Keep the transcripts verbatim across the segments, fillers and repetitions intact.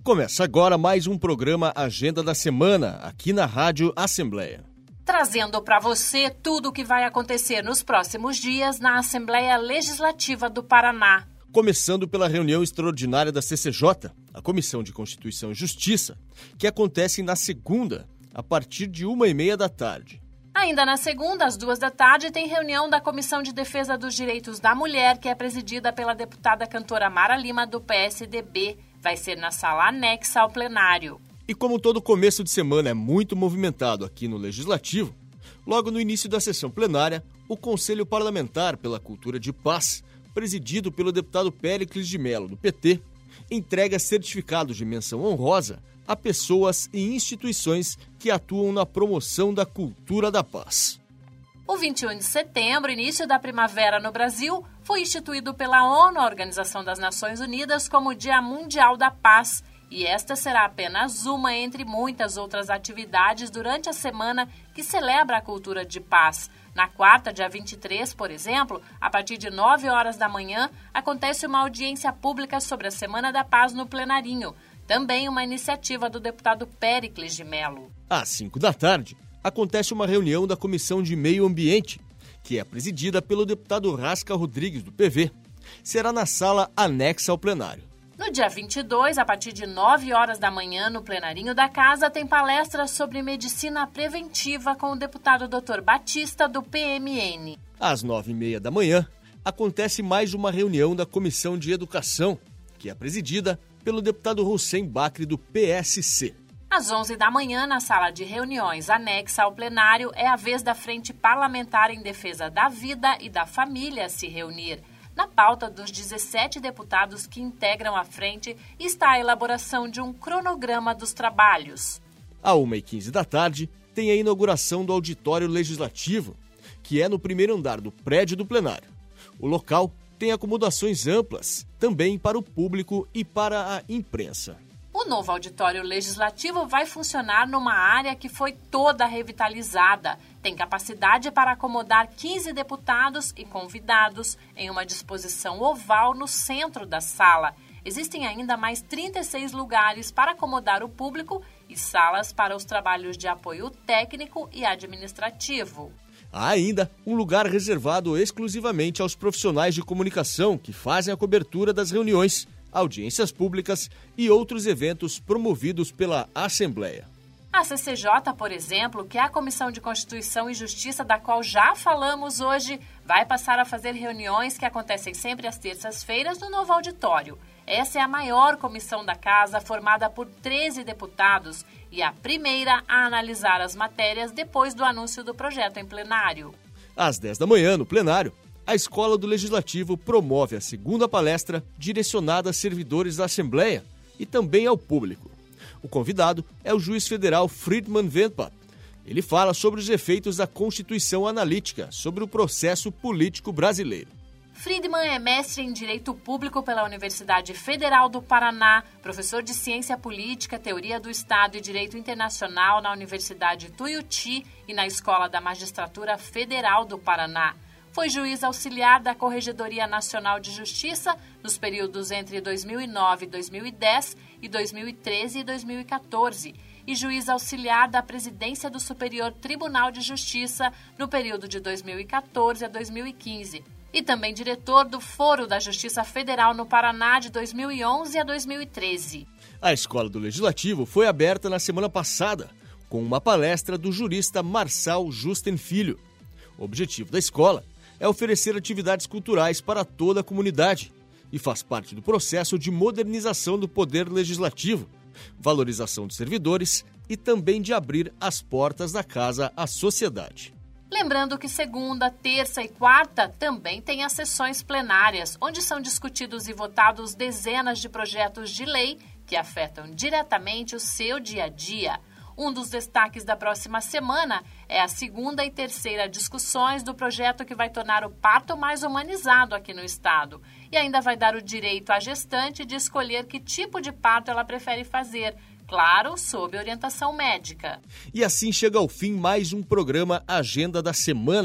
Começa agora mais um programa Agenda da Semana, aqui na Rádio Assembleia. Trazendo para você tudo o que vai acontecer nos próximos dias na Assembleia Legislativa do Paraná. Começando pela reunião extraordinária da C C J, a Comissão de Constituição e Justiça, que acontece na segunda, a partir de uma e meia da tarde. Ainda na segunda, às duas da tarde, tem reunião da Comissão de Defesa dos Direitos da Mulher, que é presidida pela deputada cantora Mara Lima, do P S D B. Vai ser na sala anexa ao plenário. E como todo começo de semana é muito movimentado aqui no Legislativo, logo no início da sessão plenária, o Conselho Parlamentar pela Cultura de Paz, presidido pelo deputado Péricles de Mello, do P T, entrega certificados de menção honrosa a pessoas e instituições que atuam na promoção da cultura da paz. O vinte e um de setembro, início da primavera no Brasil, foi instituído pela ONU, a Organização das Nações Unidas, como o Dia Mundial da Paz, e esta será apenas uma entre muitas outras atividades durante a semana que celebra a cultura de paz. Na quarta, dia vinte e três, por exemplo, a partir de nove horas da manhã, acontece uma audiência pública sobre a Semana da Paz no Plenarinho, também uma iniciativa do deputado Péricles de Mello. Às cinco da tarde, acontece uma reunião da Comissão de Meio Ambiente, que é presidida pelo deputado Rasca Rodrigues, do P V. Será na sala anexa ao plenário. No dia vinte e dois, a partir de nove horas da manhã, no plenarinho da Casa, tem palestra sobre medicina preventiva com o deputado doutor Batista, do P M N. Às nove e meia da manhã, acontece mais uma reunião da Comissão de Educação, que é presidida pelo deputado Hussein Bacri, do P S C. Às onze da manhã, na sala de reuniões anexa ao plenário, é a vez da Frente Parlamentar em Defesa da Vida e da Família se reunir. Na pauta dos dezessete deputados que integram a frente está a elaboração de um cronograma dos trabalhos. À uma e quinze da tarde, tem a inauguração do Auditório Legislativo, que é no primeiro andar do prédio do plenário. O local tem acomodações amplas, também para o público e para a imprensa. O novo auditório legislativo vai funcionar numa área que foi toda revitalizada. Tem capacidade para acomodar quinze deputados e convidados em uma disposição oval no centro da sala. Existem ainda mais trinta e seis lugares para acomodar o público e salas para os trabalhos de apoio técnico e administrativo. Há ainda um lugar reservado exclusivamente aos profissionais de comunicação que fazem a cobertura das reuniões, audiências públicas e outros eventos promovidos pela Assembleia. A C C J, por exemplo, que é a Comissão de Constituição e Justiça, da qual já falamos hoje, vai passar a fazer reuniões que acontecem sempre às terças-feiras no novo auditório. Essa é a maior comissão da Casa, formada por treze deputados, e a primeira a analisar as matérias depois do anúncio do projeto em plenário. Às dez da manhã, no plenário, a Escola do Legislativo promove a segunda palestra direcionada a servidores da Assembleia e também ao público. O convidado é o juiz federal Friedman Wendpap. Ele fala sobre os efeitos da Constituição Analítica sobre o processo político brasileiro. Friedman é mestre em Direito Público pela Universidade Federal do Paraná, professor de Ciência Política, Teoria do Estado e Direito Internacional na Universidade Tuiuti e na Escola da Magistratura Federal do Paraná. Foi juiz auxiliar da Corregedoria Nacional de Justiça nos períodos entre dois mil e nove e dois mil e dez e dois mil e treze e dois mil e quatorze, e juiz auxiliar da Presidência do Superior Tribunal de Justiça no período de dois mil e quatorze a dois mil e quinze, e também diretor do Foro da Justiça Federal no Paraná de dois mil e onze a dois mil e treze. A Escola do Legislativo foi aberta na semana passada, com uma palestra do jurista Marçal Justen Filho. O objetivo da escola é oferecer atividades culturais para toda a comunidade e faz parte do processo de modernização do poder legislativo, valorização dos servidores e também de abrir as portas da casa à sociedade. Lembrando que segunda, terça e quarta também tem as sessões plenárias, onde são discutidos e votados dezenas de projetos de lei que afetam diretamente o seu dia a dia. Um dos destaques da próxima semana é a segunda e terceira discussões do projeto que vai tornar o parto mais humanizado aqui no estado e ainda vai dar o direito à gestante de escolher que tipo de parto ela prefere fazer, claro, sob orientação médica. E assim chega ao fim mais um programa Agenda da Semana.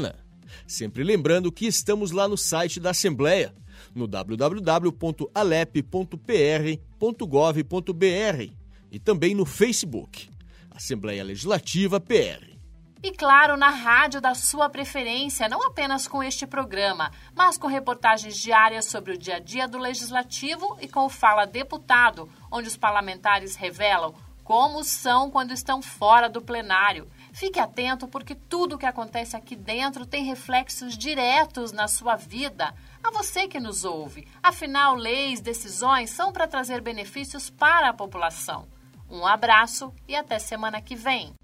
Sempre lembrando que estamos lá no site da Assembleia, no w w w ponto alep ponto p r ponto gov ponto b r e também no Facebook, Assembleia Legislativa P R. E claro, na rádio da sua preferência, não apenas com este programa, mas com reportagens diárias sobre o dia a dia do Legislativo e com o Fala Deputado, onde os parlamentares revelam como são quando estão fora do plenário. Fique atento porque tudo o que acontece aqui dentro tem reflexos diretos na sua vida. A você que nos ouve. Afinal, leis, decisões são para trazer benefícios para a população. Um abraço e até semana que vem.